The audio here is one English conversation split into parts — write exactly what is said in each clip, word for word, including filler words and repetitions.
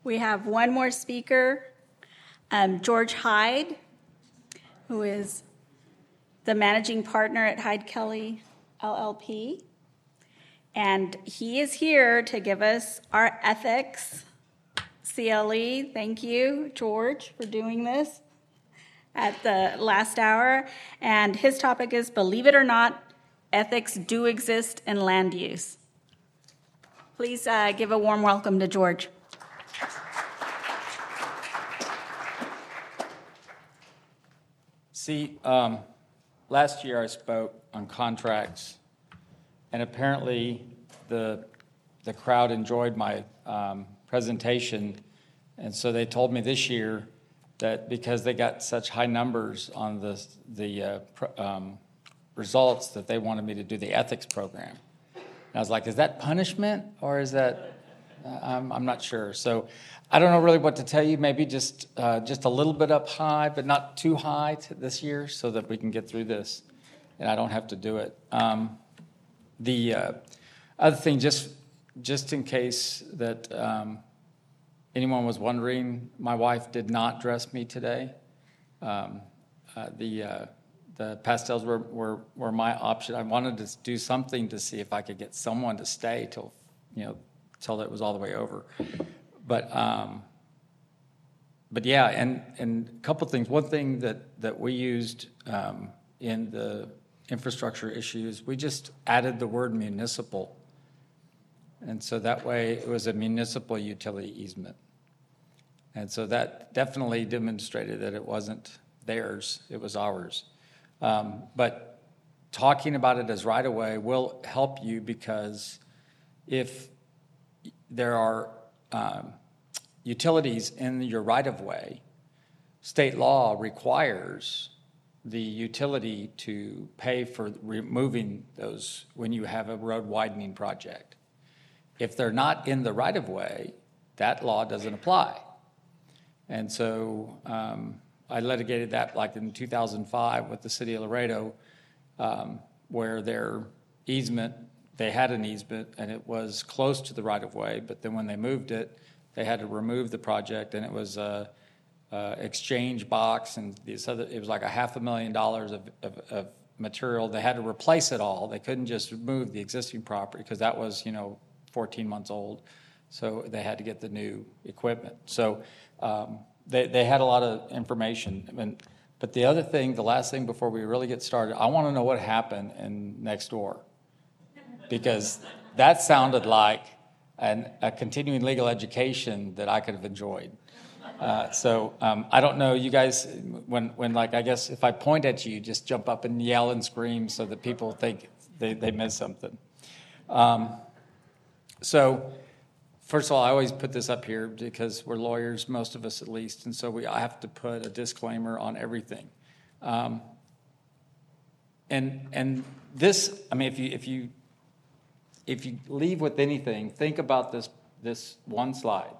We have one more speaker, um, George Hyde, who is the managing partner at Hyde Kelly L L P. And he is here to give us our ethics C L E. Thank you, George, for doing this at the last hour. And his topic is, believe it or not, ethics do exist in land use. Please uh, give a warm welcome to George. See, um, last year I spoke on contracts, and apparently the the crowd enjoyed my um, presentation, and so they told me this year that because they got such high numbers on the the uh, pr- um, results that they wanted me to do the ethics program. And I was like, is that punishment or is that? Uh, I'm, I'm not sure. So I don't know really what to tell you. Maybe just uh, just a little bit up high, but not too high to this year, so that we can get through this, and I don't have to do it. Um, the uh, other thing, just just in case that um, anyone was wondering, my wife did not dress me today. Um, uh, the uh, the pastels were, were were my option. I wanted to do something to see if I could get someone to stay till you know till it was all the way over. But um, but yeah, and, and a couple things. One thing that, that we used um, in the infrastructure issues, we just added the word municipal. And so that way it was a municipal utility easement. And so that definitely demonstrated that it wasn't theirs, it was ours. Um, but talking about it as right-of-way will help you, because if there are um, utilities in your right-of-way, state law requires the utility to pay for removing those when you have a road widening project. If they're not in the right-of-way, that law doesn't apply. And so um, I litigated that like in two thousand five with the city of Laredo, um, where their easement, they had an easement and it was close to the right-of-way, but then when they moved it, they had to remove the project, and it was a, a exchange box, and these other, it was like a half a million dollars of, of, of material. They had to replace it all. They couldn't just move the existing property because that was, you know, fourteen months old. So they had to get the new equipment. So um, they, they had a lot of information. I mean, but the other thing, the last thing before we really get started, I want to know what happened in next door, because that sounded like an, a continuing legal education that I could have enjoyed. Uh, so um, I don't know, you guys, when, when like, I guess if I point at you, just jump up and yell and scream so that people think they, they missed something. Um, so first of all, I always put this up here because we're lawyers, most of us at least, and so we I have to put a disclaimer on everything. Um, and and this, I mean, if you if you if you leave with anything, think about this this one slide.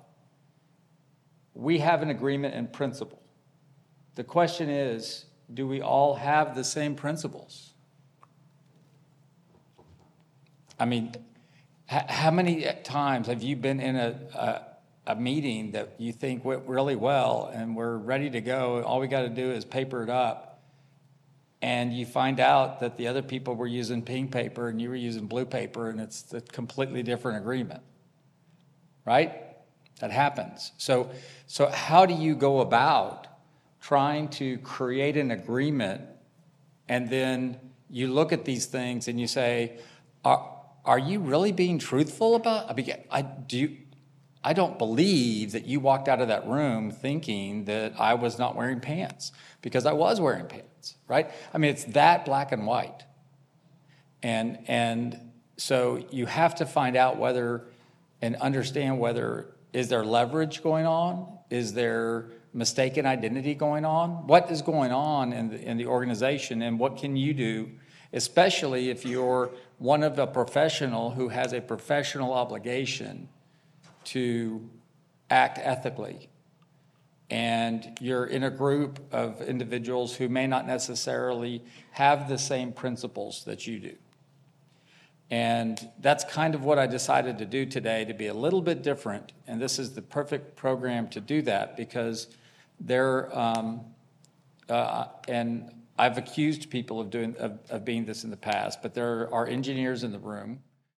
We have an agreement in principle. The question is, do we all have the same principles? I mean, h- how many times have you been in a, a, a meeting that you think went really well and we're ready to go, all we got to do is paper it up, and you find out that the other people were using pink paper and you were using blue paper, and it's a completely different agreement, right? That happens. So, so how do you go about trying to create an agreement, and then you look at these things and you say, are, are you really being truthful about? I mean, I do. You, I don't believe that you walked out of that room thinking that I was not wearing pants, because I was wearing pants, right? I mean, it's that black and white. And and so you have to find out whether and understand whether, is there leverage going on? Is there mistaken identity going on? What is going on in the, in the organization, and what can you do, especially if you're one of a professional who has a professional obligation to act ethically, and you're in a group of individuals who may not necessarily have the same principles that you do. And that's kind of what I decided to do today, to be a little bit different. And this is the perfect program to do that, because there, um, uh, and I've accused people of doing of, of being this in the past, but there are engineers in the room.